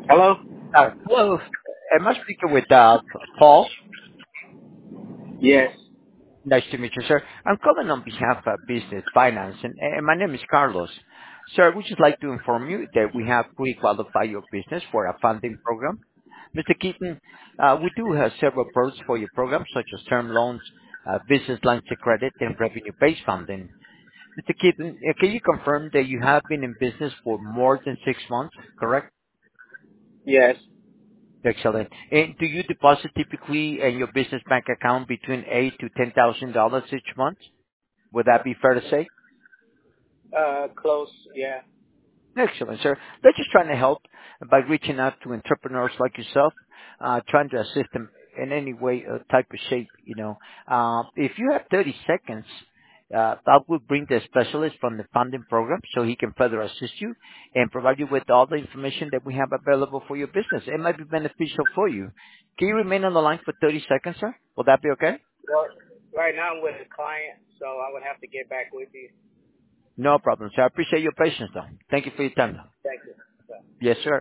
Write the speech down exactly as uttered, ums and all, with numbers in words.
Hello? Uh, Hello. Am I speaking with uh, Paul? Yes. Nice to meet you, sir. I'm calling on behalf of Business Finance, and, and my name is Carlos. Sir, we just like to inform you that we have pre-qualified your business for a funding program. Mister Keaton, uh, we do have several products for your program, such as term loans, uh, business lines of credit, and revenue-based funding. Mister Keaton, uh, can you confirm that you have been in business for more than six months, correct? Yes. Excellent. And do you deposit typically in your business bank account between eight to ten thousand dollars each month? Would that be fair to say? Uh, close. Yeah. Excellent, sir. They're just trying to help by reaching out to entrepreneurs like yourself, uh, trying to assist them in any way, uh, type of shape, you know. Uh, if you have thirty seconds, uh, I will bring the specialist from the funding program so he can further assist you and provide you with all the information that we have available for your business. It might be beneficial for you. Can you remain on the line for thirty seconds, sir? Will that be okay? Well, right now I'm with a client, so I would have to get back with you. No problem, sir. I appreciate your patience, though. Thank you for your time, though. Thank you. Yes, sir.